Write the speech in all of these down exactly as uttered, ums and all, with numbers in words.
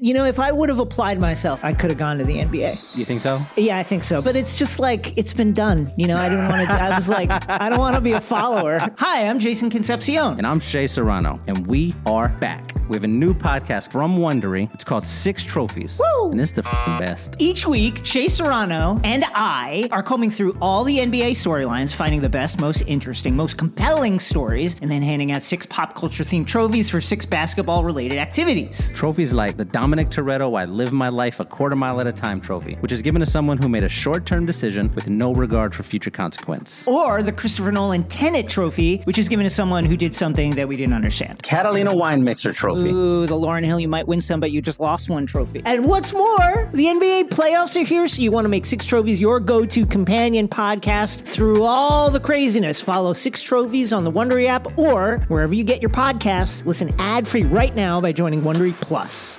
You know, if I would have applied myself, I could have gone to the N B A. You think so? Yeah, I think so. But it's just like, it's been done. You know, I didn't want to, I was like, I don't want to be a follower. Hi, I'm Jason Concepcion. And I'm Shea Serrano. And we are back. We have a new podcast from Wondery. It's called Six Trophies. Woo! And it's the f***ing best. Each week, Shea Serrano and I are combing through all the N B A storylines, finding the best, most interesting, most compelling stories, and then handing out six pop culture themed trophies for six basketball related activities. Trophies like the Dominic Toretto I Live My Life a Quarter Mile at a Time trophy, which is given to someone who made a short-term decision with no regard for future consequence. Or the Christopher Nolan Tenet trophy, which is given to someone who did something that we didn't understand. Catalina Wine Mixer trophy. Ooh, the Lauryn Hill, you might win some, but you just lost one trophy. And what's more, the N B A playoffs are here, so you want to make Six Trophies your go-to companion podcast through all the craziness. Follow Six Trophies on the Wondery app or wherever you get your podcasts. Listen ad-free right now by joining Wondery Plus.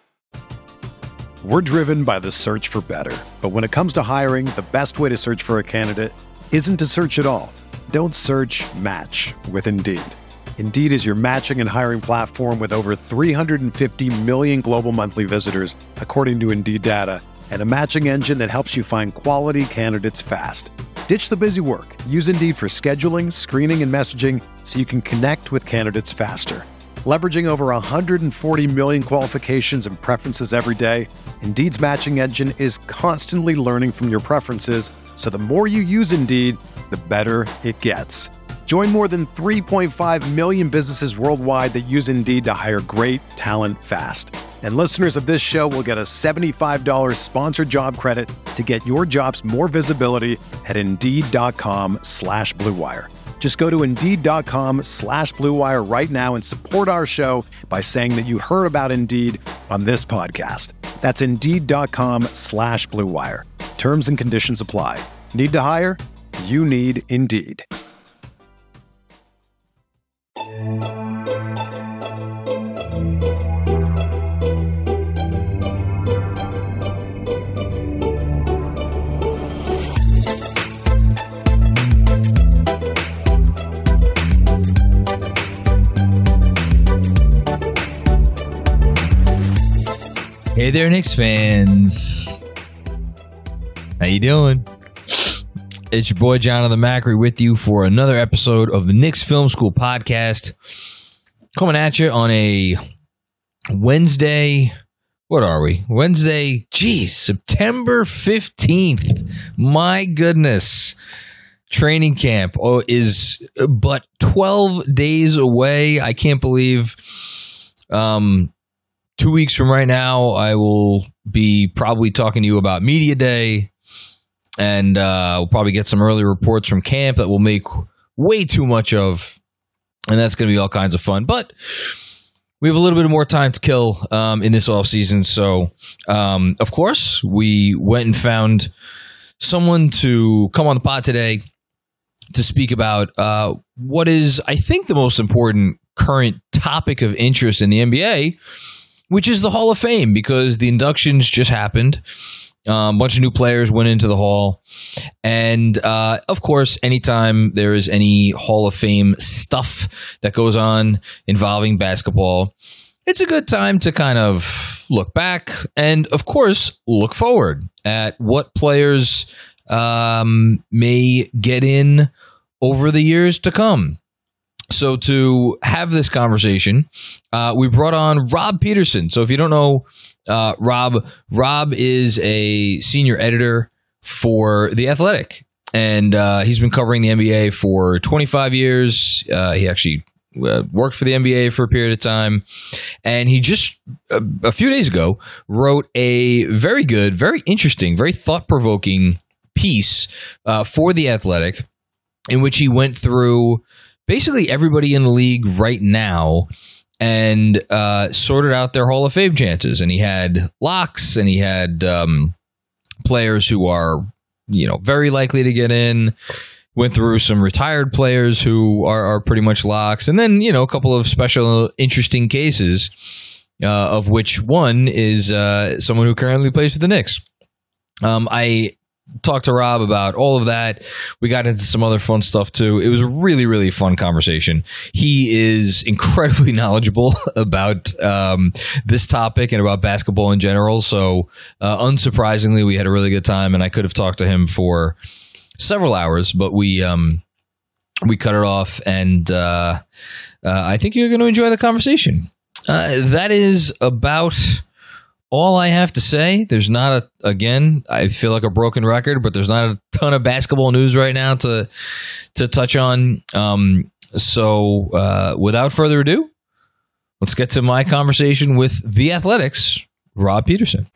We're driven by the search for better. But when it comes to hiring, the best way to search for a candidate isn't to search at all. Don't search, match with Indeed. Indeed is your matching and hiring platform with over three hundred fifty million global monthly visitors, according to Indeed data, and a matching engine that helps you find quality candidates fast. Ditch the busy work. Use Indeed for scheduling, screening, and messaging so you can connect with candidates faster. Leveraging over one hundred forty million qualifications and preferences every day, Indeed's matching engine is constantly learning from your preferences, so the more you use Indeed, the better it gets. Join more than three point five million businesses worldwide that use Indeed to hire great talent fast. And listeners of this show will get a seventy-five dollars sponsored job credit to get your jobs more visibility at Indeed.com slash Blue Wire. Just go to Indeed.com slash Blue Wire right now and support our show by saying that you heard about Indeed on this podcast. That's Indeed.com slash Blue Wire. Terms and conditions apply. Need to hire? You need Indeed. Hey there, Knicks fans. How you doing? It's your boy, Jonathan Macri, with you for another episode of the Knicks Film School podcast. Coming at you on a Wednesday. What are we? Wednesday, geez, September fifteenth. My goodness. Training camp oh, is but twelve days away. I can't believe... Um... Two weeks from right now, I will be probably talking to you about Media Day, and uh, we'll probably get some early reports from camp that we'll make way too much of, and that's going to be all kinds of fun. But we have a little bit more time to kill um, in this offseason, so um, of course, we went and found someone to come on the pod today to speak about uh, what is, I think, the most important current topic of interest in the N B A, which is the Hall of Fame, because the inductions just happened. Um, a bunch of new players went into the Hall. And, uh, of course, anytime there is any Hall of Fame stuff that goes on involving basketball, it's a good time to kind of look back and, of course, look forward at what players um, may get in over the years to come. So to have this conversation, uh, we brought on Rob Peterson. So if you don't know uh, Rob, Rob is a senior editor for The Athletic, and uh, he's been covering the N B A for twenty-five years. Uh, he actually uh, worked for the N B A for a period of time, and he just uh, a few days ago wrote a very good, very interesting, very thought-provoking piece uh, for The Athletic, in which he went through basically everybody in the league right now and uh, sorted out their Hall of Fame chances. And he had locks, and he had um, players who are, you know, very likely to get in. Went through some retired players who are, are pretty much locks. And then, you know, a couple of special interesting cases, uh, of which one is uh, someone who currently plays for the Knicks. Um, I talked to Rob about all of that. We got into some other fun stuff too. It was a really, really fun conversation. He is incredibly knowledgeable about um, this topic and about basketball in general. So uh, unsurprisingly, we had a really good time, and I could have talked to him for several hours, but we um, we cut it off, and uh, uh, I think you're going to enjoy the conversation. Uh, that is about all I have to say. There's not a, again, I feel like a broken record, but there's not a ton of basketball news right now to to touch on. Um, so uh, without further ado, let's get to my conversation with The Athletic's Rob Peterson.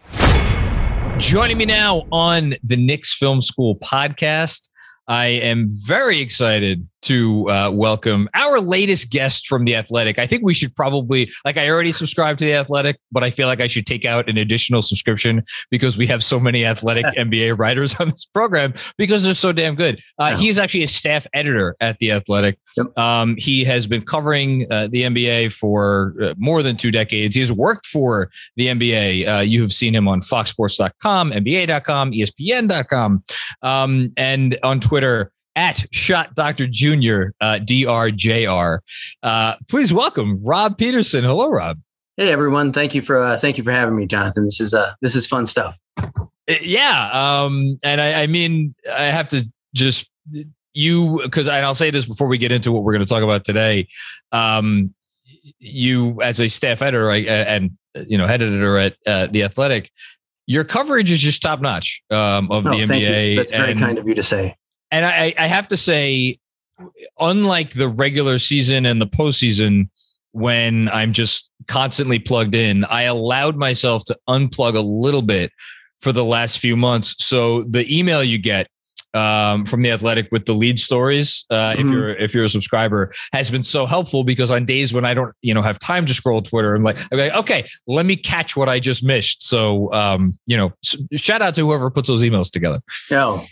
Joining me now on the Knicks Film School podcast, I am very excited to uh, welcome our latest guest from The Athletic. I think we should probably, like I already subscribe to The Athletic, but I feel like I should take out an additional subscription because we have so many Athletic N B A writers on this program because they're so damn good. Uh, he is actually a staff editor at The Athletic. Yep. Um, he has been covering uh, the N B A for uh, more than two decades. He has worked for the N B A. Uh, you have seen him on fox sports dot com, N B A dot com, E S P N dot com, um, and on Twitter at Shot Doctor Junior, uh, D R J R. Uh, please welcome Rob Peterson. Hello, Rob. Hey, everyone. Thank you for uh, thank you for having me, Jonathan. This is uh this is fun stuff. Yeah, um, and I, I mean, I have to just you because I'll say this before we get into what we're going to talk about today. Um, you, as a staff editor I, and you know head editor at uh, The Athletic, your coverage is just top notch um, of oh, the N B A. Thank you. That's very and, kind of you to say. And I, I have to say, unlike the regular season and the postseason, when I'm just constantly plugged in, I allowed myself to unplug a little bit for the last few months. So the email you get um, from The Athletic with the lead stories, uh, mm-hmm. if you're if you're a subscriber, has been so helpful because on days when I don't, you know, have time to scroll Twitter, I'm like, I'm like okay, let me catch what I just missed. So, um, you know, shout out to whoever puts those emails together. Oh.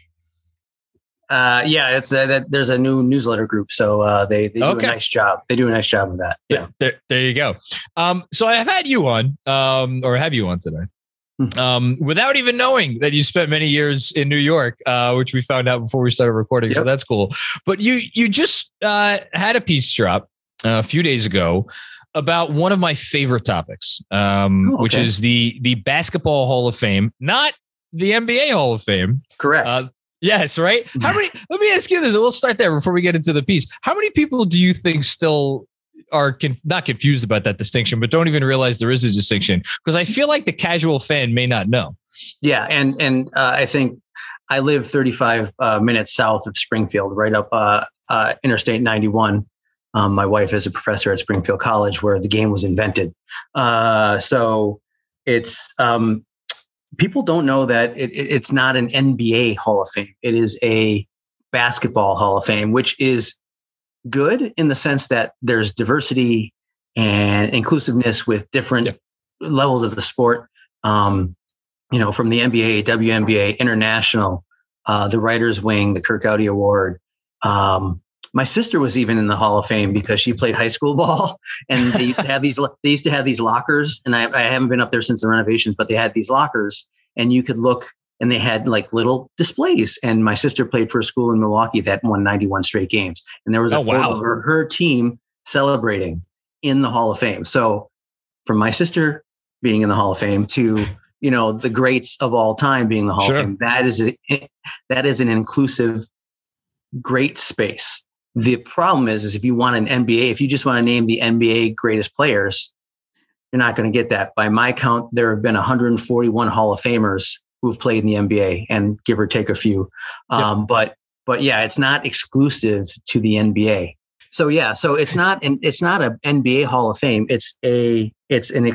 Uh, yeah, it's uh, that there's a new newsletter group, so uh, they they do okay. a nice job. They do a nice job of that. Yeah, there, there you go. Um, so I have had you on, um, or have you on today, mm-hmm. um, without even knowing that you spent many years in New York, uh, which we found out before we started recording. Yep. So that's cool. But you you just uh, had a piece drop uh, a few days ago about one of my favorite topics, um, oh, okay. which is the the Basketball Hall of Fame, not the N B A Hall of Fame. Correct. Uh, Yes, right. How many? Let me ask you this. We'll start there before we get into the piece. How many people do you think still are con- not confused about that distinction, but don't even realize there is a distinction? Because I feel like the casual fan may not know. Yeah, and and uh, I think I live thirty-five uh, minutes south of Springfield, right up uh, uh, Interstate ninety-one. Um, my wife is a professor at Springfield College, where the game was invented. Uh, so it's. Um, People don't know that it, it's not an N B A Hall of Fame. It is a basketball Hall of Fame, which is good in the sense that there's diversity and inclusiveness with different yeah. levels of the sport. Um, you know, from the N B A, W N B A, international, uh, the Writers Wing, the Kirkcaldy Award. Um, my sister was even in the Hall of Fame because she played high school ball, and they used to have these. They used to have these lockers, and I, I haven't been up there since the renovations, but they had these lockers, and you could look, and they had like little displays. And my sister played for a school in Milwaukee that won ninety-one straight games, and there was a oh, photo wow. of her, her team celebrating in the Hall of Fame. So, from my sister being in the Hall of Fame to you know the greats of all time being in the Hall sure. of Fame, that is a, that is an inclusive, great space. The problem is, is if you want an N B A, if you just want to name the N B A greatest players, you're not going to get that. By my count, there have been one hundred forty-one Hall of Famers who've played in the N B A, and give or take a few. Um, yep. But but yeah, it's not exclusive to the N B A. So yeah, so it's not an it's not a N B A Hall of Fame. It's a it's an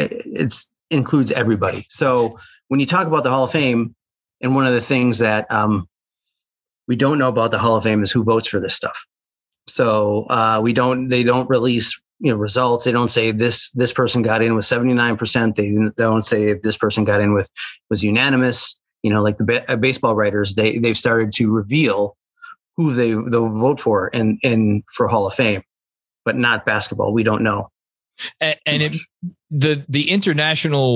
it's includes everybody. So when you talk about the Hall of Fame, and one of the things that um, we don't know about the Hall of Fame is who votes for this stuff. So uh, we don't, they don't release, you know, results. They don't say this, this person got in with seventy-nine percent. They don't say if this person got in with was unanimous, you know, like the ba- baseball writers, they, they've started to reveal who they, they'll vote for and, and for Hall of Fame, but not basketball. We don't know. And, and it, the, the international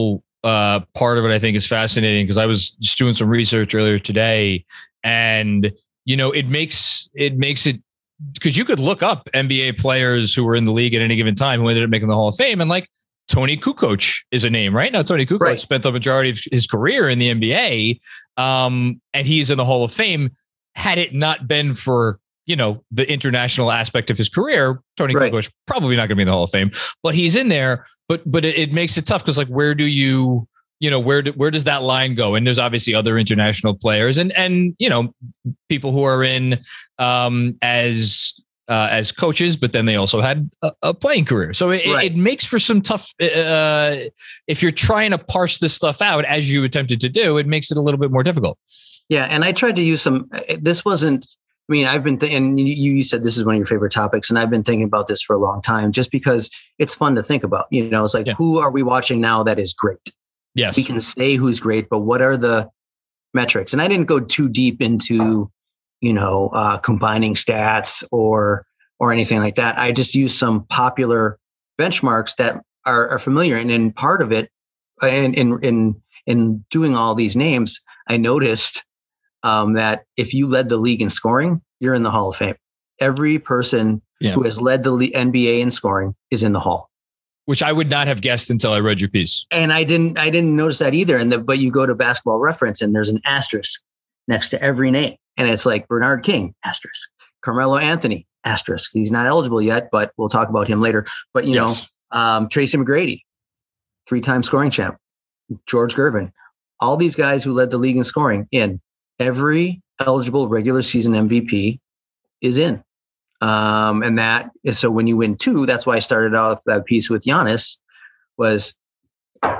uh, part of it I think is fascinating because I was just doing some research earlier today, and you know, it makes it makes it because you could look up N B A players who were in the league at any given time who ended up making the Hall of Fame, and like Tony Kukoc is a name, right? Now Tony Kukoc right. spent the majority of his career in the N B A, um, and he's in the Hall of Fame. Had it not been for, you know, the international aspect of his career, Tony right. Kukoc probably not going to be in the Hall of Fame, but he's in there. But but it, it makes it tough because like, where do you, you know, where do, where does that line go? And there's obviously other international players and and you know, people who are in um, as uh, as coaches, but then they also had a, a playing career. So it, right. it, it makes for some tough. Uh, if you're trying to parse this stuff out as you attempted to do, it makes it a little bit more difficult. Yeah, and I tried to use some. This wasn't. I mean, I've been, th- and you, you said this is one of your favorite topics, and I've been thinking about this for a long time, just because it's fun to think about. You know, it's like, yeah. who are we watching now that is great? Yes, we can say who's great, but what are the metrics? And I didn't go too deep into, you know, uh, combining stats or or anything like that. I just used some popular benchmarks that are, are familiar, and in part of it, and in in in doing all these names, I noticed. Um, that if you led the league in scoring, you're in the Hall of Fame. Every person yeah. who has led the le- N B A in scoring is in the Hall. Which I would not have guessed until I read your piece. And I didn't, I didn't notice that either. And the, but you go to Basketball Reference and there's an asterisk next to every name, and it's like Bernard King, asterisk, Carmelo Anthony, asterisk. He's not eligible yet, but we'll talk about him later. But you yes. know, um, Tracy McGrady, three-time scoring champ, George Gervin, all these guys who led the league in scoring in. Every eligible regular season M V P is in. Um, and that is, so when you win two, that's why I started off that piece with Giannis was, uh,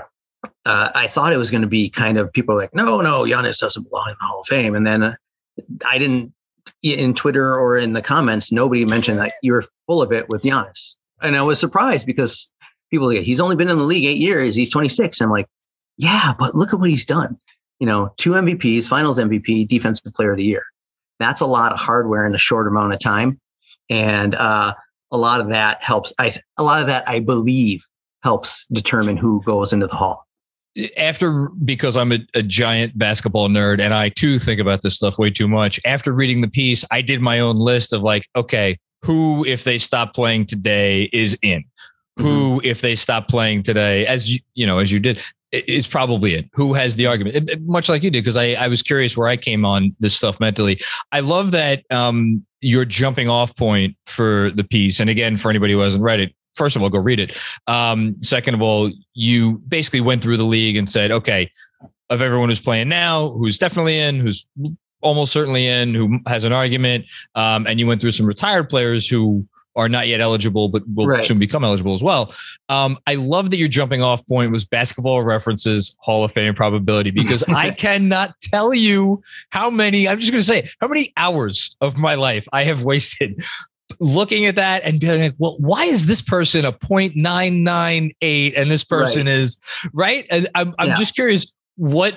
I thought it was going to be kind of people like, no, no, Giannis doesn't belong in the Hall of Fame. And then uh, I didn't in Twitter or in the comments, nobody mentioned that you're full of it with Giannis. And I was surprised because people like, he's only been in the league eight years. He's twenty-six. I'm like, yeah, but look at what he's done. You know, two M V Ps, finals M V P, defensive player of the year. That's a lot of hardware in a short amount of time. And uh, a lot of that helps. I, a lot of that, I believe, helps determine who goes into the Hall. After, because I'm a, a giant basketball nerd and I too think about this stuff way too much. After reading the piece, I did my own list of like, okay, who, if they stop playing today, is in? Mm-hmm. Who, if they stop playing today, as you, you know, as you did, is probably it. Who has the argument? It, it, much like you did, because I, I was curious where I came on this stuff mentally. I love that um, your jumping off point for the piece. And again, for anybody who hasn't read it, first of all, go read it. Um, second of all, you basically went through the league and said, okay, of everyone who's playing now, who's definitely in, who's almost certainly in, who has an argument. Um, and you went through some retired players who are not yet eligible, but will right. soon become eligible as well. Um, I love that your jumping off point was Basketball References Hall of Fame probability, because I cannot tell you how many, I'm just going to say, how many hours of my life I have wasted looking at that and being like, well, why is this person a point nine nine eight and this person right. is right? And I'm, I'm yeah. just curious, what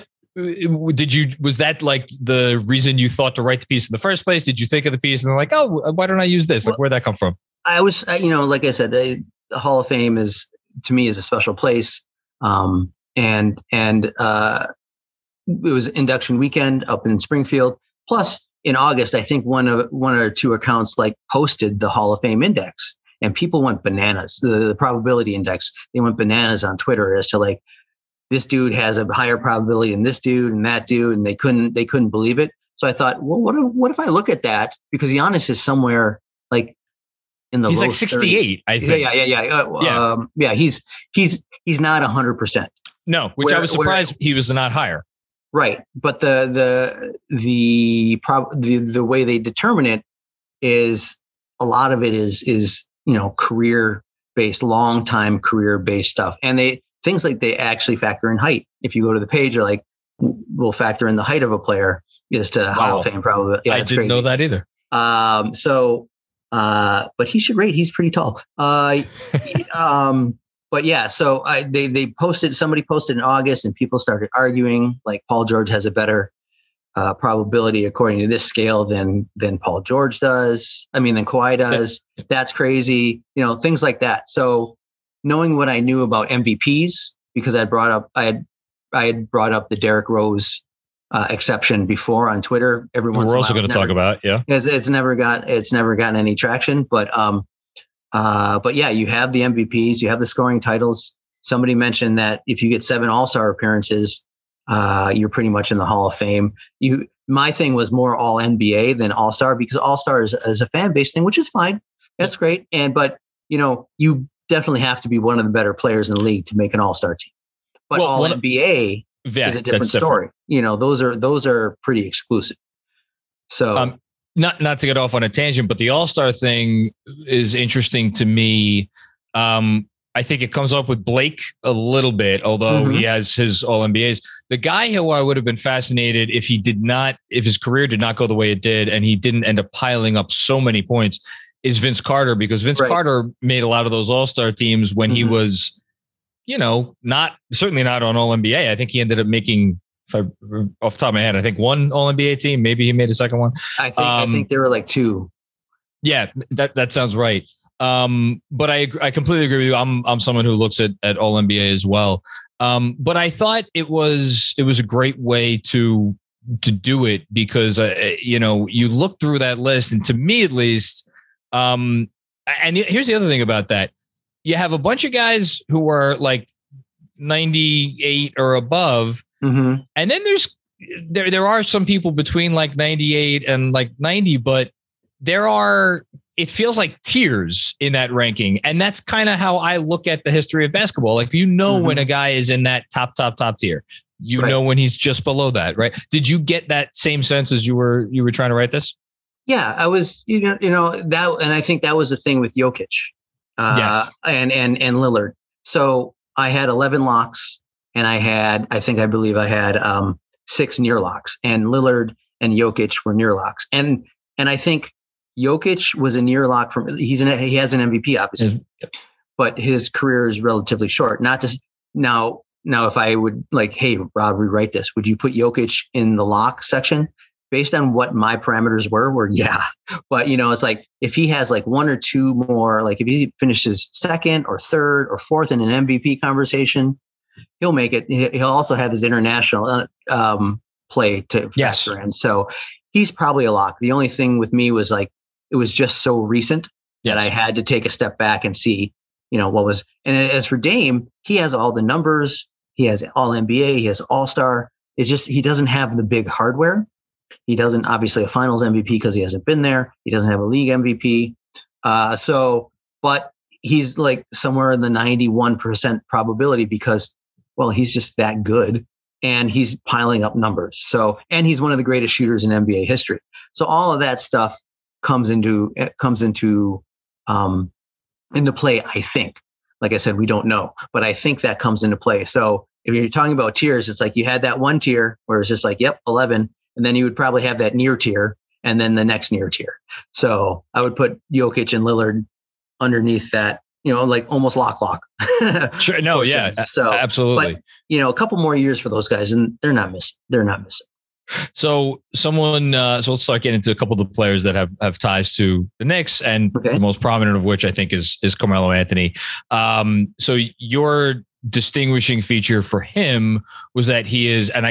did you, was that like the reason you thought to write the piece in the first place? Did you think of the piece and they're like, oh, why don't I use this? Like, where'd that come from? I was, you know, like I said, I, the Hall of Fame is, to me, is a special place. Um, and, and, uh, it was induction weekend up in Springfield. Plus in August, I think one of, one or two accounts like posted the Hall of Fame index, and people went bananas. The, the probability index, they went bananas on Twitter as to like, this dude has a higher probability than this dude and that dude. And they couldn't, they couldn't believe it. So I thought, well, what if, what if I look at that? Because Giannis is somewhere like, in the he's low like sixty-eight, thirties. I think. Yeah, yeah, yeah, yeah. Uh, yeah. Um, yeah, he's he's he's not a hundred percent. No, which where, I was surprised where, he was not higher. Right, but the the the prob the the way they determine it is a lot of it is is you know career based, long time career based stuff, and they things like they actually factor in height. If you go to the page, they're like, we'll factor in the height of a player as to wow. Hall of Fame probably. Yeah, I didn't crazy. know that either. Um, so. Uh, but he should rate. He's pretty tall. Uh, um, but yeah, so I, they, they posted, somebody posted in August and people started arguing like Paul George has a better, uh, probability according to this scale than, than Paul George does. I mean, than Kawhi does. That's crazy. You know, things like that. So knowing what I knew about M V Ps, because I brought up, I had I had brought up the Derrick Rose uh, exception before on Twitter. Every once we're in a also while. going to talk about yeah. It's, it's never got it's never gotten any traction, but um, uh, but yeah, you have the M V Ps, you have the scoring titles. Somebody mentioned that if you get seven All-Star appearances, uh, you're pretty much in the Hall of Fame. You, my thing was more All N B A than All-Star because All-Star is, is a fan base thing, which is fine. That's great. And but you know, you definitely have to be one of the better players in the league to make an All-Star team. But well, All N B A yeah, is a different story. Different. You know, those are those are pretty exclusive. So. Um, not not to get off on a tangent, but the All-Star thing is interesting to me. Um, I think it comes up with Blake a little bit, although mm-hmm. he has his All N B As. The guy who I would have been fascinated if he did not, if his career did not go the way it did, and he didn't end up piling up so many points, is Vince Carter, because Vince right. Carter made a lot of those All-Star teams when mm-hmm. he was, you know, not certainly not on All N B A. I think he ended up making, if I off the top of my head, I think one All N B A team. Maybe he made a second one. I think um, I think there were like two. Yeah, that that sounds right. Um, but I I completely agree with you. I'm I'm someone who looks at at All N B A as well. Um, but I thought it was it was a great way to to do it because uh, you know, you look through that list, and to me at least, um, and here's the other thing about that: you have a bunch of guys who are like ninety-eight or above, mm-hmm. and then there's there there are some people between like ninety-eight and like ninety, but there are. It feels like tiers in that ranking. And that's kind of how I look at the history of basketball. Like, you know, mm-hmm. when a guy is in that top, top, top tier, you right. know, when he's just below that, right? Did you get that same sense as you were, you were trying to write this? Yeah, I was, you know, you know, that, and I think that was the thing with Jokic uh, yes. and, and, and Lillard. So I had eleven locks and I had, I think, I believe I had um, six near locks, and Lillard and Jokic were near locks. And, and I think, Jokic was a near lock from he's an he has an M V P obviously, but his career is relatively short. Not just now. Now, if I would like, hey, Rob, rewrite this. Would you put Jokic in the lock section based on what my parameters were? Were yeah, but you know, it's like if he has like one or two more, like if he finishes second or third or fourth in an M V P conversation, he'll make it. He'll also have his international um, play to yes. factor in. So he's probably a lock. The only thing with me was like. It was just so recent yes. that I had to take a step back and see, you know, what was, and as for Dame, he has all the numbers. He has all N B A, he has all-star. It's just, he doesn't have the big hardware. He doesn't obviously a finals M V P because he hasn't been there. He doesn't have a league M V P. Uh, so, but he's like somewhere in the ninety-one percent probability because, well, he's just that good and he's piling up numbers. So, and he's one of the greatest shooters in N B A history. So all of that stuff comes into comes into um, into play. I think, like I said, we don't know, but I think that comes into play. So if you're talking about tiers, it's like you had that one tier where it's just like, yep, eleven, and then you would probably have that near tier, and then the next near tier. So I would put Jokic and Lillard underneath that, you know, like almost lock lock. Sure, no, yeah, so absolutely. But you know, a couple more years for those guys, and they're not missing. They're not missing. So someone, uh, so let's start getting into a couple of the players that have, have ties to the Knicks, and okay. the most prominent of which I think is is Carmelo Anthony. Um, so your distinguishing feature for him was that he is, and I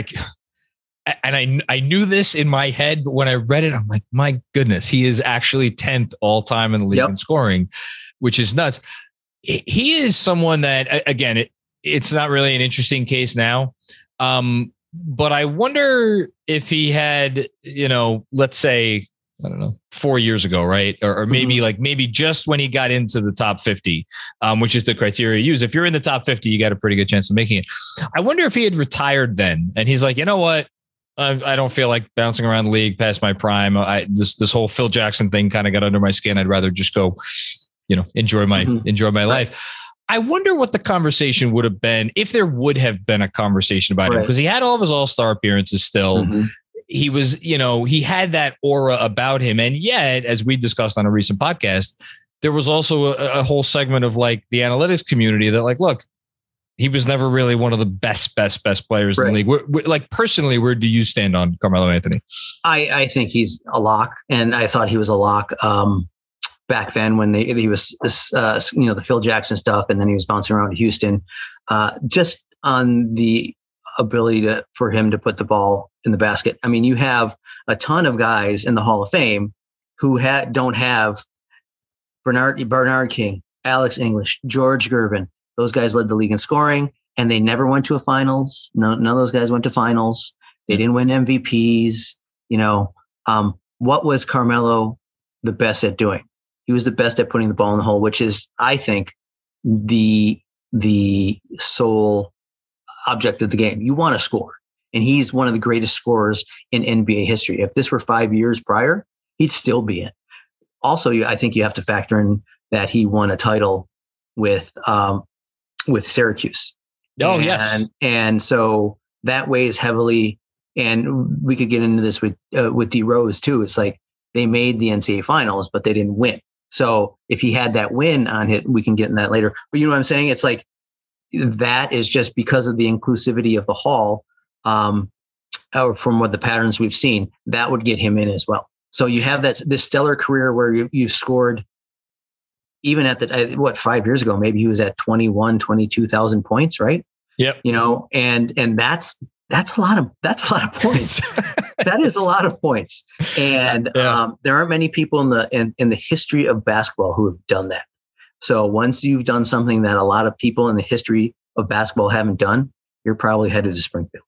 and I I knew this in my head, but when I read it, I'm like, my goodness, he is actually tenth all time in the league yep. in scoring, which is nuts. He is someone that, again, it, it's not really an interesting case now. Um, But I wonder if he had, you know, let's say, I don't know, four years ago, right? Or, or maybe mm-hmm. like maybe just when he got into the top fifty, um, which is the criteria you use. If you're in the top fifty, you got a pretty good chance of making it. I wonder if he had retired then and he's like, you know what? I, I don't feel like bouncing around the league past my prime. I, this this whole Phil Jackson thing kind of got under my skin. I'd rather just go, you know, enjoy my mm-hmm. enjoy my right. life. I wonder what the conversation would have been if there would have been a conversation about right. him, because he had all of his all-star appearances still. Mm-hmm. He was, you know, he had that aura about him. And yet, as we discussed on a recent podcast, there was also a, a whole segment of like the analytics community that like, look, he was never really one of the best, best, best players right. in the league. We're, we're, like personally, where do you stand on Carmelo Anthony? I, I think he's a lock, and I thought he was a lock. Um, back then when they, he was, uh, you know, the Phil Jackson stuff, and then he was bouncing around Houston, uh, just on the ability to for him to put the ball in the basket. I mean, you have a ton of guys in the Hall of Fame who ha- don't have Bernard Bernard King, Alex English, George Gervin. Those guys led the league in scoring, and they never went to a finals. No, none of those guys went to finals. They didn't win M V Ps. You know, um, what was Carmelo the best at doing? He was the best at putting the ball in the hole, which is, I think, the the sole object of the game. You want to score, and he's one of the greatest scorers in N B A history. If this were five years prior, he'd still be in. Also, I think you have to factor in that he won a title with um, with Syracuse. Oh, and, yes. And so that weighs heavily. And we could get into this with uh, with D Rose too. It's like they made the N C A A finals, but they didn't win. So if he had that win on it, we can get in that later. But you know what I'm saying? It's like that is just because of the inclusivity of the Hall, um, or from what the patterns we've seen, that would get him in as well. So you have that this stellar career where you, you've scored. Even at the what five years ago, maybe he was at twenty-one, twenty-two thousand points, right? Yep. You know, and and that's that's a lot of that's a lot of points. That is a lot of points, and yeah. um, there aren't many people in the in, in the history of basketball who have done that. So once you've done something that a lot of people in the history of basketball haven't done, you're probably headed to Springfield.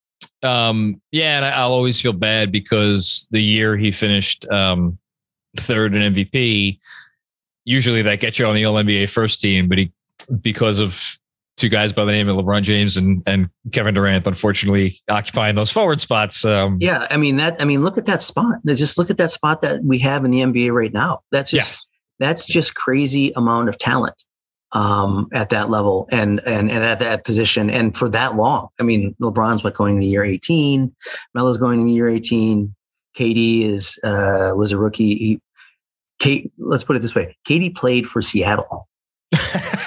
Um, yeah, and I'll always feel bad because the year he finished um, third in M V P. Usually that gets you on the All N B A first team, but he, because of two guys by the name of LeBron James and, and Kevin Durant, unfortunately occupying those forward spots. Um, yeah. I mean, that, I mean, look at that spot. Just look at that spot that we have in the N B A right now. That's just, yes. that's just crazy amount of talent um, at that level and, and, and at that position. And for that long, I mean, LeBron's what going into year eighteen, Melo's going into year eighteen. K D is, uh, was a rookie. He, Kate, let's put it this way. K D played for Seattle. yes,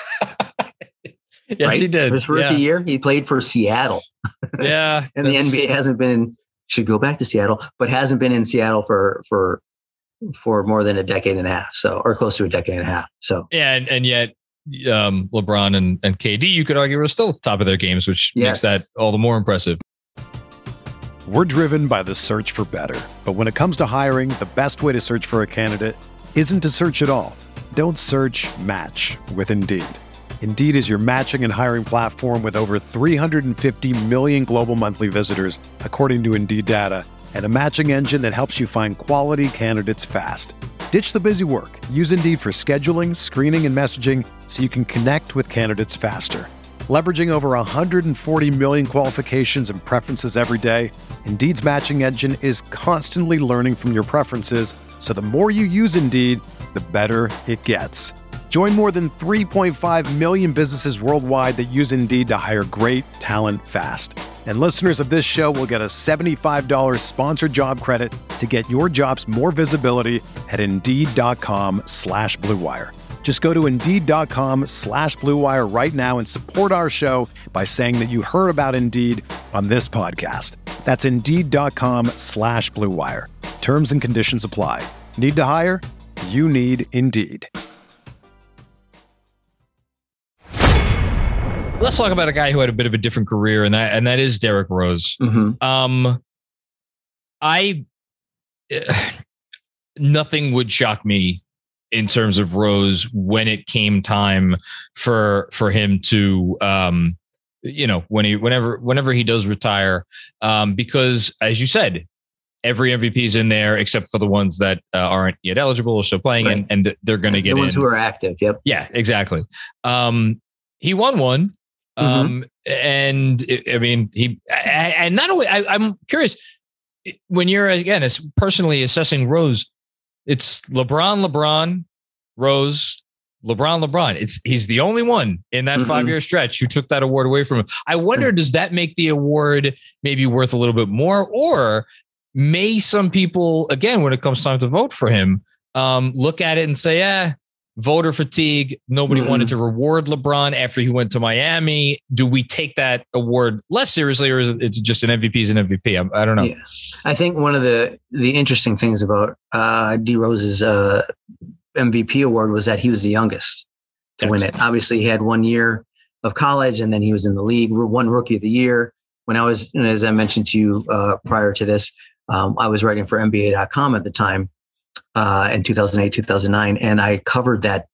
right? he did. His rookie yeah. year, he played for Seattle. Yeah. And the N B A hasn't been, should go back to Seattle, but hasn't been in Seattle for, for, for more than a decade and a half. So, or close to a decade and a half. So, yeah. And, and yet um, LeBron and, and K D, you could argue, are still top of their games, which yes. makes that all the more impressive. We're driven by the search for better. But when it comes to hiring, the best way to search for a candidate isn't to search at all. Don't search, match with Indeed. Indeed is your matching and hiring platform with over three hundred fifty million global monthly visitors, according to Indeed data, and a matching engine that helps you find quality candidates fast. Ditch the busy work. Use Indeed for scheduling, screening, and messaging so you can connect with candidates faster. Leveraging over one hundred forty million qualifications and preferences every day, Indeed's matching engine is constantly learning from your preferences, so the more you use Indeed, the better it gets. Join more than three point five million businesses worldwide that use Indeed to hire great talent fast. And listeners of this show will get a seventy-five dollars sponsored job credit to get your jobs more visibility at Indeed.com slash Blue Wire. Just go to Indeed.com slash Blue Wire right now and support our show by saying that you heard about Indeed on this podcast. That's Indeed.com slash Blue Wire. Terms and conditions apply. Need to hire? You need Indeed. Let's talk about a guy who had a bit of a different career, and that and that is Derrick Rose. Mm-hmm. Um, I uh, nothing would shock me in terms of Rose when it came time for for him to, um, you know, when he whenever whenever he does retire, um, because as you said, every M V P is in there except for the ones that uh, aren't yet eligible or still playing, right. and and they're going to get the ones in. who are active. Yep. Yeah, exactly. Um, he won one. Um, mm-hmm. and it, I mean, he, and not only, I, I'm curious when you're, again, as personally assessing Rose, it's LeBron, LeBron, Rose, LeBron, LeBron. It's, he's the only one in that mm-hmm. five year stretch who took that award away from him. I wonder, mm-hmm. does that make the award maybe worth a little bit more, or may some people, again, when it comes time to vote for him, um, look at it and say, eh, voter fatigue. Nobody mm-hmm. wanted to reward LeBron after he went to Miami. Do we take that award less seriously, or is it it's just an M V P is an M V P? I, I don't know. Yeah. I think one of the, the interesting things about uh, D Rose's uh, M V P award was that he was the youngest to Excellent. win it. Obviously, he had one year of college, and then he was in the league, one rookie of the year. when I was, as I mentioned to you uh, prior to this, um, I was writing for N B A dot com at the time uh, in two thousand eight, two thousand nine, and I covered that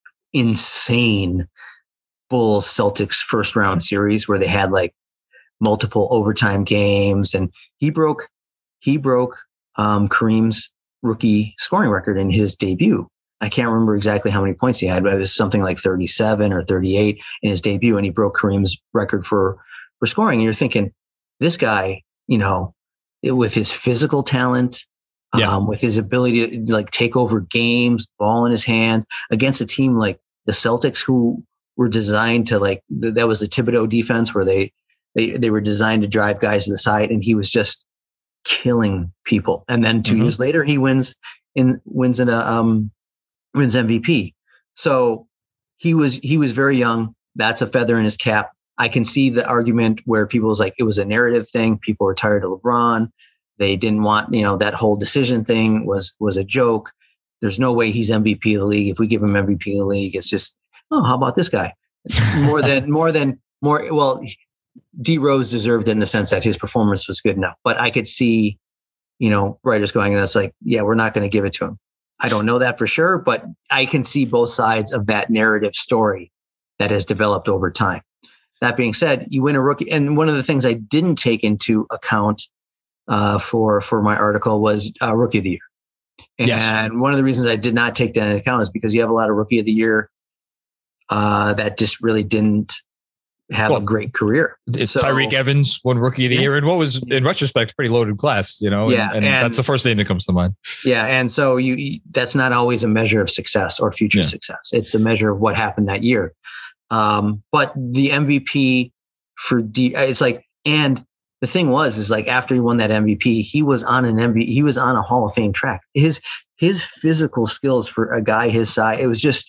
insane Bulls Celtics first round series where they had like multiple overtime games, and he broke he broke um, Kareem's rookie scoring record in his debut. I can't remember exactly how many points he had, but it was something like thirty-seven or thirty-eight in his debut, and he broke Kareem's record for for scoring. And you're thinking, this guy, you know, it, with his physical talent, yeah. um, with his ability to like take over games, ball in his hand against a team like the Celtics, who were designed to like th- that was the Thibodeau defense where they they they were designed to drive guys to the side, and he was just killing people. And then two mm-hmm. years later, he wins in wins in a um wins M V P. So he was he was very young. That's a feather in his cap. I can see the argument where people was like, it was a narrative thing. People were tired of LeBron. They didn't want, you know, that whole decision thing was was a joke. There's no way he's M V P of the league. If we give him M V P of the league, it's just, oh, how about this guy? More than more than more. Well, D Rose deserved it in the sense that his performance was good enough. But I could see, you know, writers going, and it's like, yeah, we're not going to give it to him. I don't know that for sure, but I can see both sides of that narrative story that has developed over time. That being said, you win a rookie. And one of the things I didn't take into account uh, for, for my article was uh, rookie of the year. And yes. one of the reasons I did not take that into account is because you have a lot of rookie of the year uh, that just really didn't have well, a great career. It's so, Tyreek Evans won rookie of the yeah. year, and what was in retrospect a pretty loaded class, you know, yeah, and, and, and that's the first thing that comes to mind. Yeah. And so you, you that's not always a measure of success or future yeah. success. It's a measure of what happened that year. Um, but the M V P for D, it's like, and the thing was, is like after he won that M V P, he was on an M V P, he was on a Hall of Fame track. His, his physical skills for a guy his size, it was just,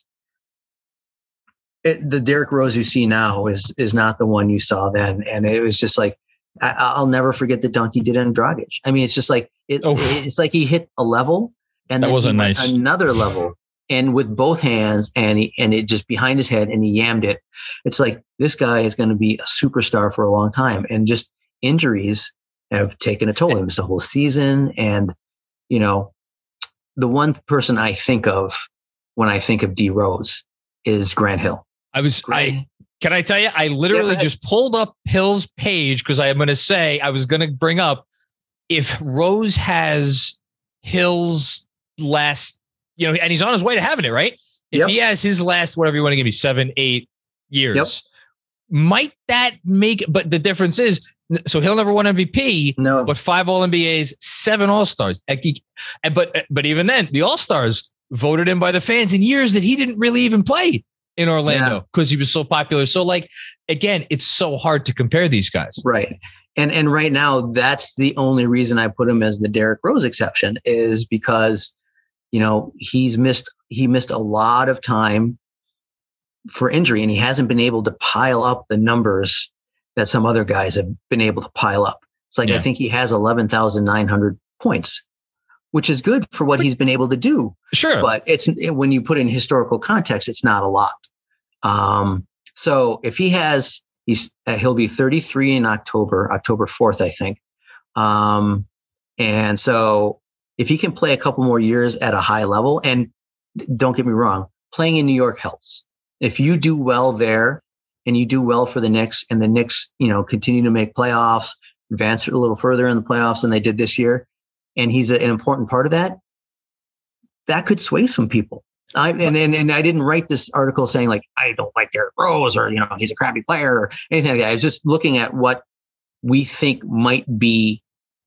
It, the Derrick Rose you see now is is not the one you saw then, and it was just like I, I'll never forget the dunk he did on Dragic. I mean, it's just like it, oh. it's like he hit a level, and that then wasn't nice. Another level, and with both hands, and he, and it just behind his head, and he yammed it. It's like this guy is going to be a superstar for a long time, and just injuries have taken a toll. It was the whole season, and you know, the one person I think of when I think of D Rose is Grant Hill. I was, I, can I tell you, I literally yeah, just pulled up Hill's page because I am going to say, I was going to bring up if Rose has Hill's last, you know, and he's on his way to having it, right? If yep. he has his last, whatever you want to give me, seven, eight years, yep. might that make, but the difference is, so Hill never won M V P, no, but five All N B As, seven All-Stars. And, but, but even then, the All-Stars voted in by the fans in years that he didn't really even play in Orlando because yeah. he was so popular. So like, again, it's so hard to compare these guys. Right. And, and right now that's the only reason I put him as the Derrick Rose exception is because, you know, he's missed, he missed a lot of time for injury and he hasn't been able to pile up the numbers that some other guys have been able to pile up. It's like, yeah. I think he has eleven thousand nine hundred points, which is good for what he's been able to do. Sure. But it's when you put in historical context, it's not a lot. Um, so if he has, he's, uh, he'll be thirty-three in October, October fourth, I think. Um, and so if he can play a couple more years at a high level, and don't get me wrong, playing in New York helps. If you do well there and you do well for the Knicks and the Knicks, you know, continue to make playoffs, advance a little further in the playoffs than they did this year, and he's a, an important part of that, that could sway some people. I, and, and and I didn't write this article saying like, I don't like Derrick Rose or, you know, he's a crappy player or anything like that. I was just looking at what we think might be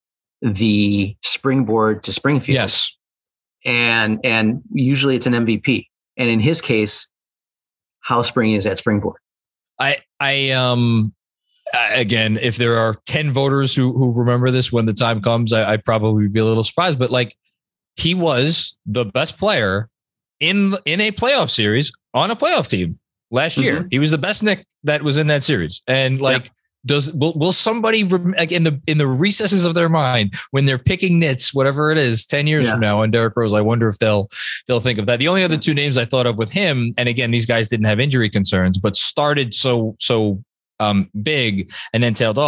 the springboard to Springfield. Yes. And, and usually it's an M V P. And in his case, how springy is that springboard? I, I, um, again, if there are ten voters who, who remember this when the time comes, I, I'd probably be a little surprised, but like he was the best player in, in a playoff series on a playoff team last mm-hmm. year. He was the best Knick that was in that series. And like, yep. does, will, will somebody like in the, in the recesses of their mind when they're picking nits, whatever it is, ten years yeah. from now on Derrick Rose, I wonder if they'll, they'll think of that. The only other two names I thought of with him, and again, these guys didn't have injury concerns, but started so, so, um, big and then tailed off,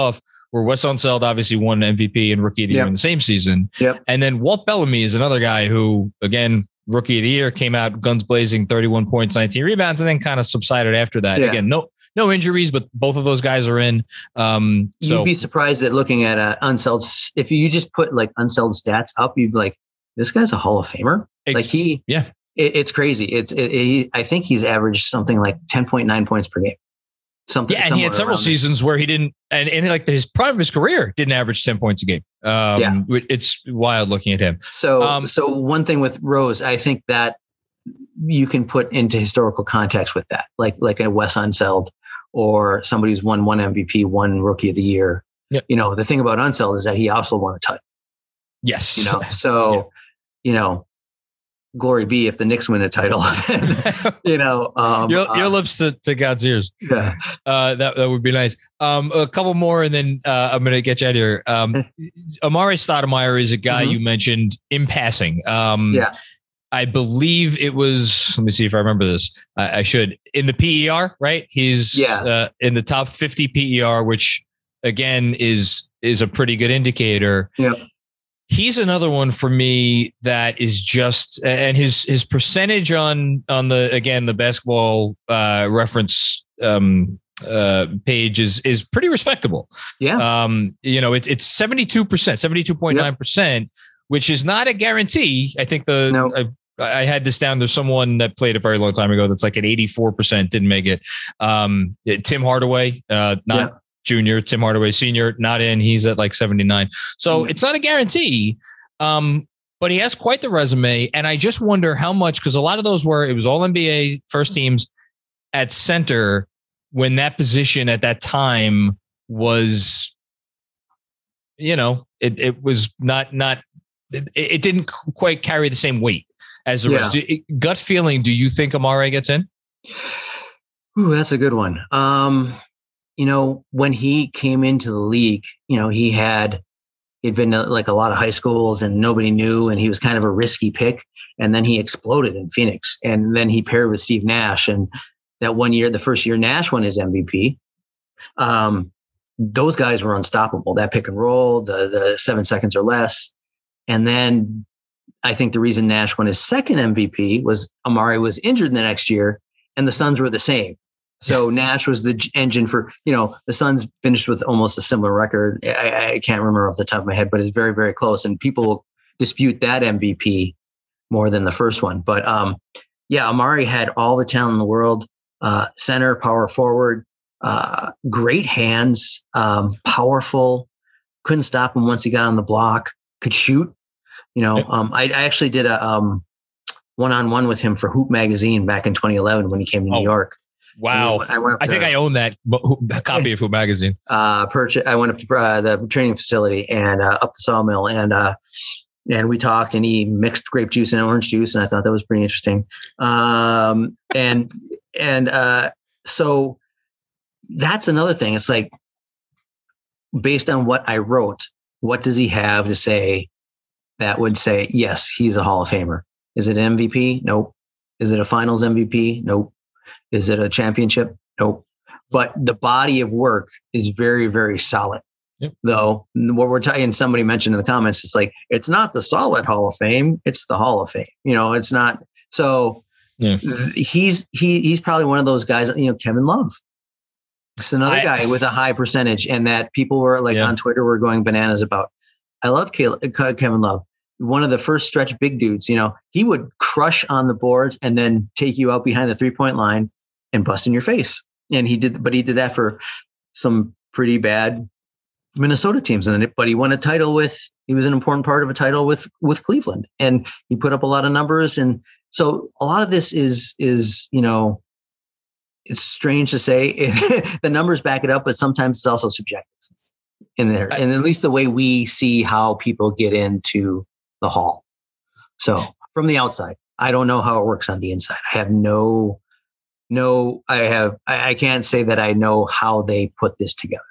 where Wes Unseld obviously won M V P and Rookie of the Year Yep. in the same season. Yep. And then Walt Bellamy is another guy who, again, Rookie of the Year, came out guns blazing, thirty-one points, nineteen rebounds, and then kind of subsided after that. Yeah. Again, no no injuries, but both of those guys are in. Um, so You'd be surprised at looking at uh, Unseld. If you just put like Unseld stats up, you'd be like, this guy's a Hall of Famer. Ex- like he, yeah, it, it's crazy. It's, it, it, I think he's averaged something like ten point nine points per game. Something. yeah, and he had several seasons there. where he didn't, and, and like his prime of his career didn't average ten points a game. Um, yeah. It's wild looking at him. So, um, so one thing with Rose, I think that you can put into historical context with that, like like a Wes Unseld or somebody who's won one M V P, one Rookie of the Year. Yep. You know, the thing about Unseld is that he also won a title. Yes. You know, so yeah. you know, glory be if the Knicks win a title. you know, um, your, your uh, lips to, to God's ears. Yeah, uh, that that would be nice. Um, a couple more, and then uh, I'm going to get you out of here. Um, Amare Stoudemire is a guy Mm-hmm. you mentioned in passing. Um, yeah. I believe it was, let me see if I remember this. I, I should. In the P E R, right? He's Yeah. uh, in the top fifty P E R, which again is is a pretty good indicator. Yeah. He's another one for me that is just, and his his percentage on on the again the basketball uh, reference um, uh, page is is pretty respectable. Yeah. Um, you know, it's it's seventy-two percent, seventy-two point nine percent, which is not a guarantee. I think the No. I, I had this down. There's someone that played a very long time ago that's like at eighty-four percent, didn't make it. Um, Tim Hardaway, uh, not Yeah. junior, Tim Hardaway senior, not in. He's at like seventy-nine. So Yeah. it's not a guarantee. Um, but he has quite the resume. And I just wonder how much, because a lot of those were, it was all N B A first teams at center when that position at that time was, you know, it, it was not, not, it, it didn't quite carry the same weight as the Yeah. rest. It, gut feeling, do you think Amare gets in? Ooh, that's a good one. Um, you know, when he came into the league, you know, he had, he'd been to like a lot of high schools and nobody knew, and he was kind of a risky pick. And then he exploded in Phoenix, and then he paired with Steve Nash. And that one year, the first year Nash won his M V P, um, those guys were unstoppable. That pick and roll, the the seven seconds or less. And then I think the reason Nash won his second M V P was Amare was injured the next year, and the Suns were the same. So Nash was the engine for, you know, the Suns finished with almost a similar record. I, I can't remember off the top of my head, but it's very, very close. And people will dispute that M V P more than the first one. But um, yeah, Amare had all the talent in the world, uh, center, power forward, uh, great hands, um, powerful, couldn't stop him once he got on the block, could shoot. You know, um, I, I actually did a um, one-on-one with him for Hoop Magazine back in twenty eleven when he came to Oh. New York. Wow. I, went up I to, think I own that a copy of Hoop Magazine. uh, purchase. I went up to uh, the training facility and uh, up the sawmill, and uh, and we talked. And he mixed grape juice and orange juice, and I thought that was pretty interesting. Um, and and uh, so that's another thing. It's like based on what I wrote, what does he have to say that would say yes, he's a Hall of Famer? Is it an M V P? Nope. Is it a Finals M V P? Nope. Is it a championship? Nope. But the body of work is very, very solid. Yep. Though what we're talking, somebody mentioned in the comments, it's like, it's not the solid Hall of Fame. It's the Hall of Fame. You know, it's not. So Yeah. he's, he, he's probably one of those guys, you know, Kevin Love. It's another I- guy with a high percentage, and that people were like Yeah. on Twitter were going bananas about. I love Kevin Love. One of the first stretch big dudes, you know, he would crush on the boards and then take you out behind the three point line and bust in your face. And he did, but he did that for some pretty bad Minnesota teams. And then, but he won a title with, he was an important part of a title with, with Cleveland, and he put up a lot of numbers. And so a lot of this is, is, you know, it's strange to say the numbers back it up, but sometimes it's also subjective in there. And at least the way we see how people get into the hall. So from the outside, I don't know how it works on the inside. I have no, no, I have, I, I can't say that I know how they put this together.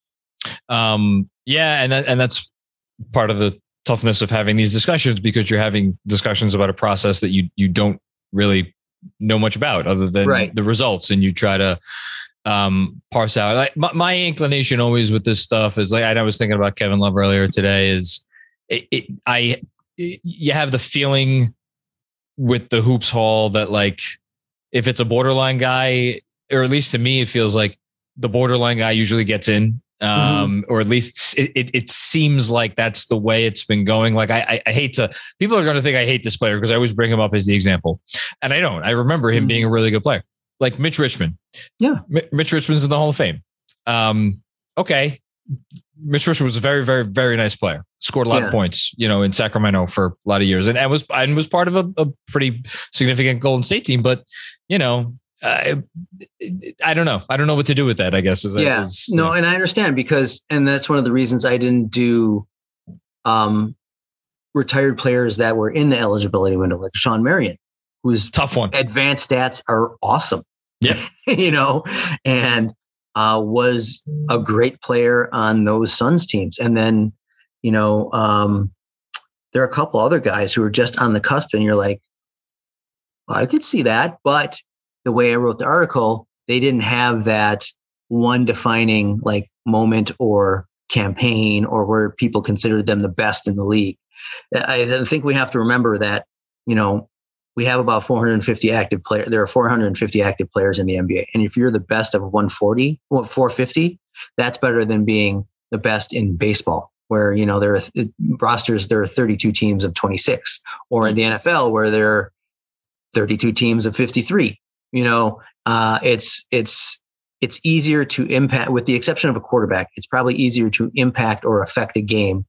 Um, yeah. And that, and that's part of the toughness of having these discussions, because you're having discussions about a process that you, you don't really know much about other than Right. the results. And you try to, um, parse out. Like my, my inclination always with this stuff is like, I was thinking about Kevin Love earlier today is it, it I, it, you have the feeling with the Hoops Hall that like, if it's a borderline guy, or at least to me, it feels like the borderline guy usually gets in. Um, mm-hmm. Or at least it, it, it seems like that's the way it's been going. Like I, I, I hate to, people are going to think I hate this player because I always bring him up as the example, and I don't. I remember him mm-hmm. being a really good player, like Mitch Richmond. Yeah, M- Mitch Richmond's in the Hall of Fame. Um, okay, Mitch Richmond was a very, very, very nice player. Scored a lot yeah. of points, you know, in Sacramento for a lot of years, and, and was and was part of a, a pretty significant Golden State team. But you know. Uh, I don't know. I don't know what to do with that, I guess. Is, yeah. Is, no, yeah. And I understand because, and that's one of the reasons I didn't do um, retired players that were in the eligibility window, like Sean Marion, whose tough one. Advanced stats are awesome. Yeah. you know, and uh, was a great player on those Suns teams. And then, you know, um, there are a couple other guys who are just on the cusp and you're like, well, I could see that, but the way I wrote the article, they didn't have that one defining like moment or campaign or where people considered them the best in the league. I think we have to remember that, you know, we have about four hundred fifty active players. There are four hundred fifty active players in the N B A. And if you're the best of one forty, well, four fifty, that's better than being the best in baseball, where, you know, there are th- rosters, there are thirty-two teams of twenty-six, or in the N F L where there are thirty-two teams of fifty-three. You know, uh, it's it's it's easier to impact, with the exception of a quarterback. It's probably easier to impact or affect a game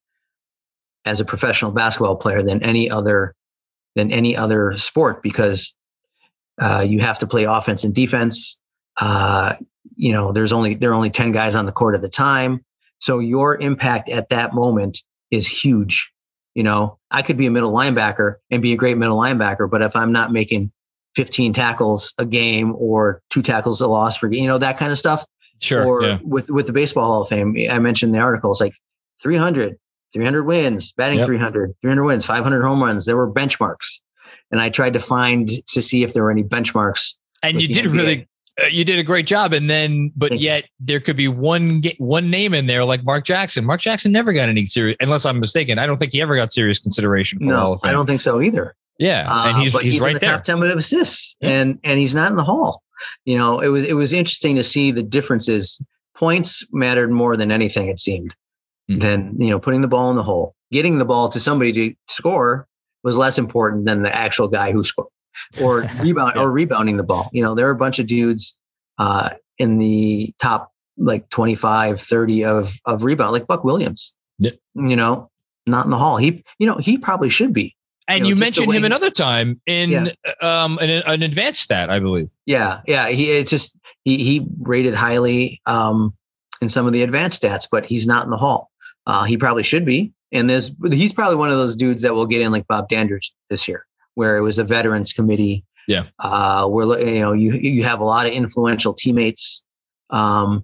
as a professional basketball player than any other than any other sport, because uh, you have to play offense and defense. Uh, you know, there's only there are only ten guys on the court at the time, so your impact at that moment is huge. You know, I could be a middle linebacker and be a great middle linebacker, but if I'm not making fifteen tackles a game or two tackles a loss for, you know, that kind of stuff. Sure. Or yeah. with, with the Baseball Hall of Fame, I mentioned in the article, it's like three hundred, three hundred wins, batting yep. three hundred, three hundred wins, five hundred home runs. There were benchmarks. And I tried to find to see if there were any benchmarks. And you did N B A. really, uh, you did a great job. And then, but Thank yet you. there could be one, one name in there like Mark Jackson. Mark Jackson never got any serious, unless I'm mistaken. I don't think he ever got serious consideration for no, the Hall of Fame. I don't think so either. Yeah, and he's uh, he's, he's right in the there. top ten with assists, yeah. and and he's not in the Hall. You know, it was it was interesting to see the differences. Points mattered more than anything, it seemed. Mm-hmm. Than, you know, putting the ball in the hole, getting the ball to somebody to score was less important than the actual guy who scored, or rebound yeah. or rebounding the ball. You know, there are a bunch of dudes uh, in the top like twenty-five, thirty of of rebound, like Buck Williams. Yeah. You know, not in the Hall. He, you know, he probably should be. And you, know, you mentioned him he, another time in yeah. um, an, an advanced stat, I believe. Yeah, yeah. He it's just he he rated highly um, in some of the advanced stats, but he's not in the Hall. Uh, he probably should be. And there's he's probably one of those dudes that will get in like Bob Dandridge this year, where it was a veterans committee. Yeah, uh, where you know you you have a lot of influential teammates um,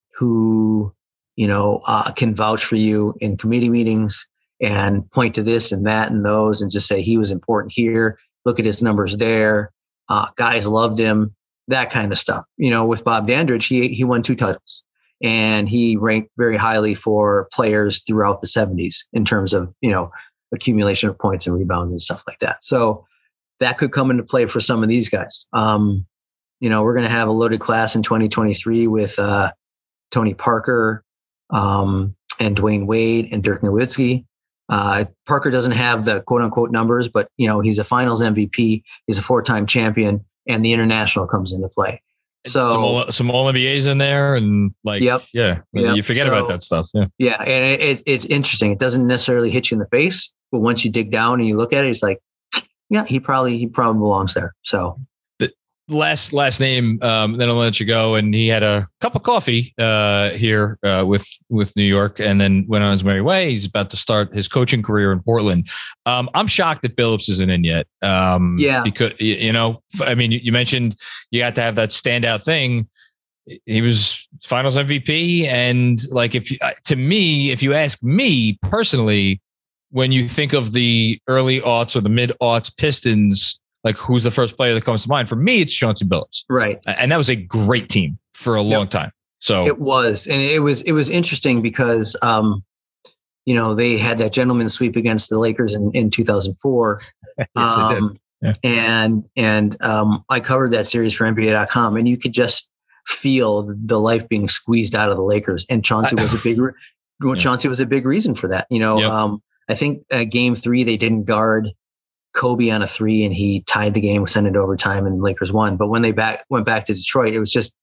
who you know uh, can vouch for you in committee meetings and point to this and that and those and just say he was important here. Look at his numbers there. Uh, guys loved him, that kind of stuff. You know, with Bob Dandridge, he he won two titles and he ranked very highly for players throughout the seventies in terms of, you know, accumulation of points and rebounds and stuff like that. So that could come into play for some of these guys. Um, you know, we're going to have a loaded class in twenty twenty-three with uh, Tony Parker um, and Dwayne Wade and Dirk Nowitzki. Uh, Parker doesn't have the quote unquote numbers, but you know, he's a finals M V P, he's a four-time champion, and the international comes into play. So some all, some all N B As in there and like, yep, yeah, yep. you forget so, about that stuff. Yeah. Yeah. And it, it, it's interesting. It doesn't necessarily hit you in the face, but once you dig down and you look at it, it's like, yeah, he probably, he probably belongs there. So last last name, um, then I'll let you go. And he had a cup of coffee uh, here uh, with with New York, and then went on his merry way. He's about to start his coaching career in Portland. Um, I'm shocked that Billups isn't in yet. Um, yeah, because you know, I mean, you mentioned you got to have that standout thing. He was Finals M V P, and like if to me, if you ask me personally, when you think of the early aughts or the mid aughts Pistons, like who's the first player that comes to mind? For me, it's Chauncey Billups. Right. And that was a great team for a long yep. time. So it was, and it was, it was interesting because, um, you know, they had that gentleman sweep against the Lakers in, in two thousand four. yes, um, they did. Yeah. And, and, um, I covered that series for N B A dot com, and you could just feel the life being squeezed out of the Lakers. And Chauncey was a big, well, yeah. Chauncey was a big reason for that. You know, yep. um, I think uh, game three, they didn't guard Kobe on a three, and he tied the game, sent it to overtime, and Lakers won. But when they back went back to Detroit, it was just,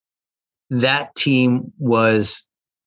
that team was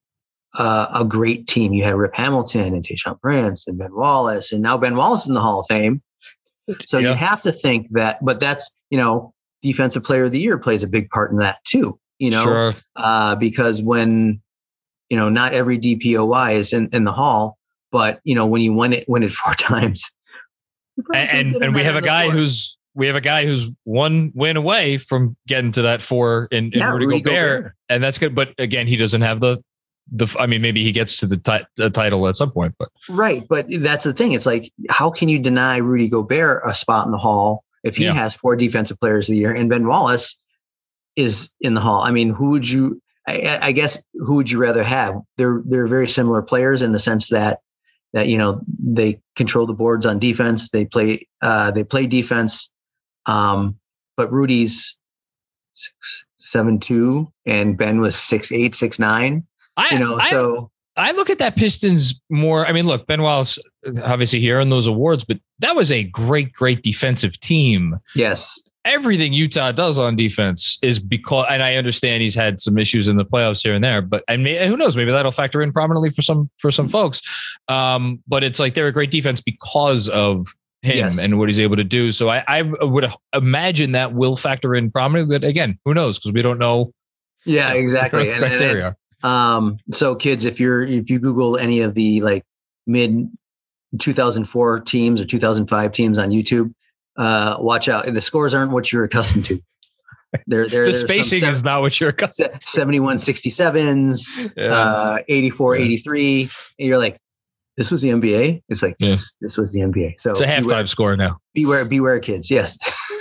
uh, a great team. You had Rip Hamilton and Tayshaun Prince and Ben Wallace, and now Ben Wallace is in the Hall of Fame. So yeah. you have to think that, but that's, you know, Defensive Player of the Year plays a big part in that too, you know, sure. uh, because when, you know, not every D P O Y is in, in the Hall, but, you know, when you win it, win it four times. And, and, and we have a guy floor. who's, We have a guy who's one win away from getting to that four in, in yeah, Rudy, Rudy Gobert, Gobert, and that's good. But again, he doesn't have the the. I mean, maybe he gets to the, ti- the title at some point, but right. But that's the thing. It's like, how can you deny Rudy Gobert a spot in the Hall if he yeah. has four Defensive Players of the Year and Ben Wallace is in the Hall? I mean, who would you? I, I guess who would you rather have? They're they're very similar players in the sense that that you know they control the boards on defense. They play uh, they play defense. Um, but Rudy's six, seven, two, and Ben was six, eight, six, nine, I, you know, I, so I look at that Pistons more. I mean, look, Ben Wallace, obviously he earned those awards, but that was a great, great defensive team. Yes. Everything Utah does on defense is because, and I understand he's had some issues in the playoffs here and there, but I mean, who knows, maybe that'll factor in prominently for some, for some folks. Um, but it's like, they're a great defense because of him yes. and what he's able to do. So I, I would imagine that will factor in prominently, but again, who knows? Cause we don't know. Yeah, exactly. And, criteria. And, and, um, so kids, if you're, if you Google any of the like mid two thousand four teams or two thousand five teams on YouTube, uh, watch out. The scores aren't what you're accustomed to. They're, they're, the spacing seven, is not what you're accustomed to. seventy-one sixty-sevens, yeah. uh, eighty-four yeah. eighty-three. And you're like, this was the N B A. It's like, yeah. this, this was the N B A. So it's a halftime beware, score now. Beware, beware kids. Yes.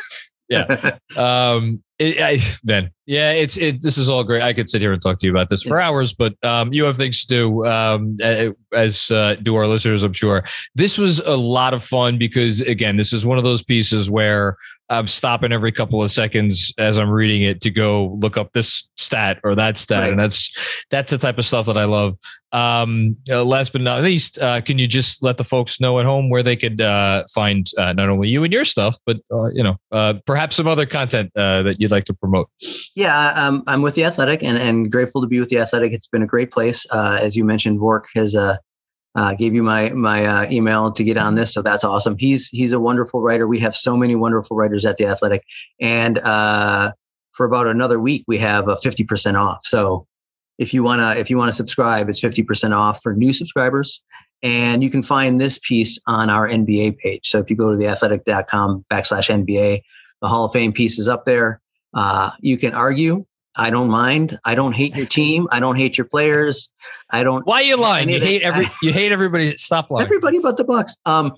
yeah. Um, it, I, Ben, yeah, it's, it, this is all great. I could sit here and talk to you about this for yeah. hours, but, um, you have things to do, um, as, uh, do our listeners, I'm sure. This was a lot of fun because again, this is one of those pieces where I'm stopping every couple of seconds as I'm reading it to go look up this stat or that stat. Right. And that's, that's the type of stuff that I love. Um, uh, last but not least, uh, can you just let the folks know at home where they could, uh, find, uh, not only you and your stuff, but, uh, you know, uh, perhaps some other content, uh, that you'd like to promote? Yeah. Um, I'm with The Athletic and, and grateful to be with The Athletic. It's been a great place. Uh, as you mentioned, Vork has, uh, Uh, gave you my my uh, email to get on this, so that's awesome. He's he's a wonderful writer. We have so many wonderful writers at The Athletic, and uh, for about another week, we have a fifty percent off. So if you wanna if you wanna subscribe, it's fifty percent off for new subscribers, and you can find this piece on our N B A page. So if you go to theathletic.com backslash NBA, the Hall of Fame piece is up there. Uh, you can argue. I don't mind. I don't hate your team. I don't hate your players. I don't. Why are you lying? You hate every. You hate everybody. Stop lying. Everybody but the Bucks. Um.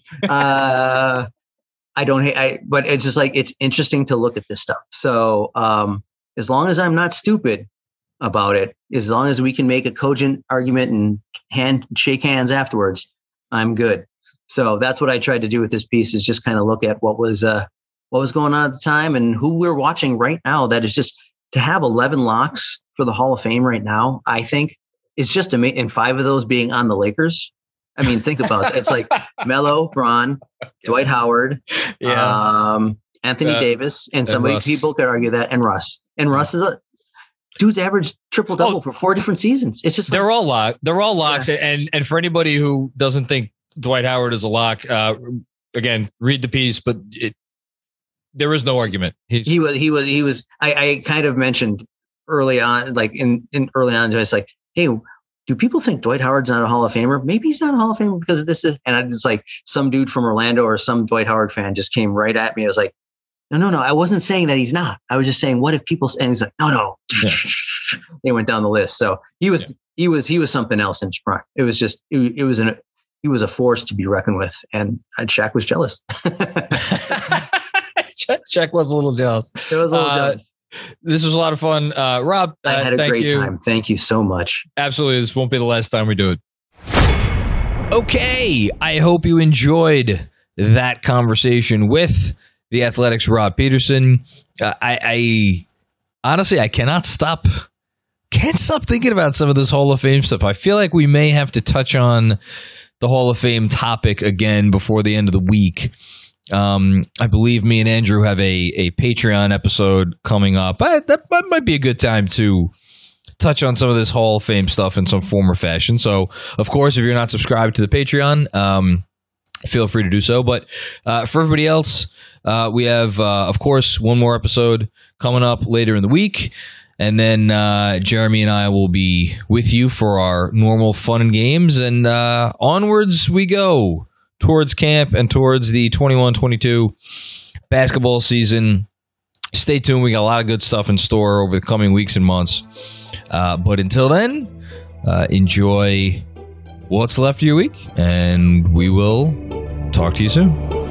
Uh. I don't hate. I. But it's just like it's interesting to look at this stuff. So, um, as long as I'm not stupid about it, as long as we can make a cogent argument and hand shake hands afterwards, I'm good. So that's what I tried to do with this piece: is just kind of look at what was uh what was going on at the time and who we're watching right now. That is just. To have eleven locks for the Hall of Fame right now, I think it's just amazing. And five of those being on the Lakers. I mean, think about it. It's like Melo, Bron, Dwight Howard, yeah. um, Anthony uh, Davis, and somebody and people could argue that, and Russ. And Russ is a dude's average triple double oh, for four different seasons. It's just they're like, all lock. They're all locks. Yeah. And and for anybody who doesn't think Dwight Howard is a lock, uh, again, read the piece, but it. There is no argument. He's- he was, he was, he was, I, I kind of mentioned early on, like in, in early on, it's like, hey, do people think Dwight Howard's not a Hall of Famer? Maybe he's not a Hall of Famer because of this. Is, and I just like some dude from Orlando or some Dwight Howard fan just came right at me. I was like, no, no, no. I wasn't saying that he's not. I was just saying, what if people, and he's like, no, no. Yeah. They went down the list. So he was, yeah. he was, he was something else in his prime. It was just, it, it was an, he was a force to be reckoned with. And, and Shaq was jealous. Check was a little jealous. It was a little uh, jealous. This was a lot of fun. Uh, Rob, uh, I had a thank great you. time. Thank you so much. Absolutely. This won't be the last time we do it. Okay. I hope you enjoyed that conversation with the Athletics' Rob Peterson. Uh, I, I honestly, I cannot stop, can't stop thinking about some of this Hall of Fame stuff. I feel like we may have to touch on the Hall of Fame topic again before the end of the week. Um, I believe me and Andrew have a, a Patreon episode coming up. I, that, that might be a good time to touch on some of this Hall of Fame stuff in some form or fashion. So, of course, if you're not subscribed to the Patreon, um, feel free to do so. But uh, for everybody else, uh, we have, uh, of course, one more episode coming up later in the week. And then uh, Jeremy and I will be with you for our normal fun and games. And uh, onwards we go towards camp and towards the twenty-one twenty-two basketball season. Stay tuned. We got a lot of good stuff in store over the coming weeks and months. Uh, but until then, uh, enjoy what's left of your week, and we will talk to you soon.